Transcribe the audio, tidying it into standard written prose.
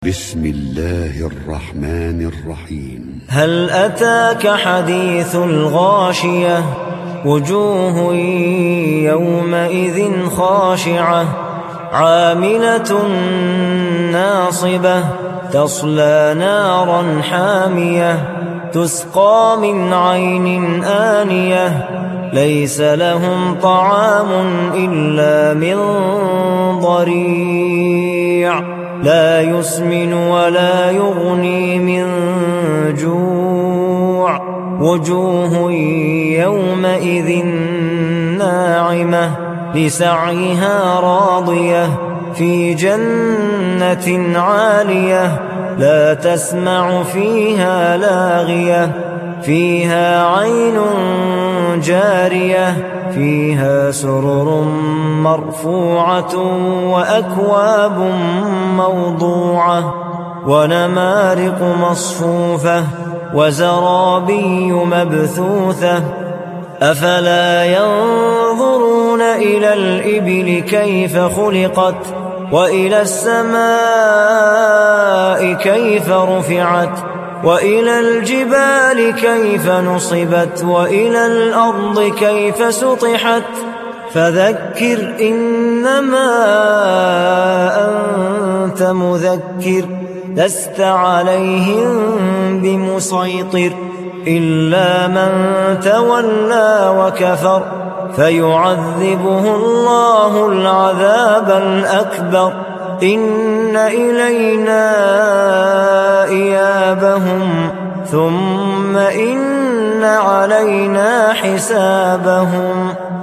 بسم الله الرحمن الرحيم. هل أتاك حديث الغاشية؟ وجوه يومئذ خاشعة عاملة ناصبة تصلى نارا حامية تسقى من عين آنية ليس لهم طعام إلا من ضريع لا يسمن ولا يغني من جوع وجوه يومئذ ناعمة لسعيها راضية في جنة عالية لا تسمع فيها لاغية فيها عين جارية فيها سرر مرفوعة وأكواب موضوعة ونمارق مصفوفة وزرابي مبثوثة أفلا ينظرون إلى الإبل كيف خلقت وإلى السماء كيف رفعت وإلى الجبال كيف نصبت وإلى الأرض كيف سطحت فذكر إنما أنت مذكر لست عليهم بمسيطر إلا من تولى وكفر فيعذبه الله العذاب الأكبر إن إلينا إيابهم ثم إن علينا حسابهم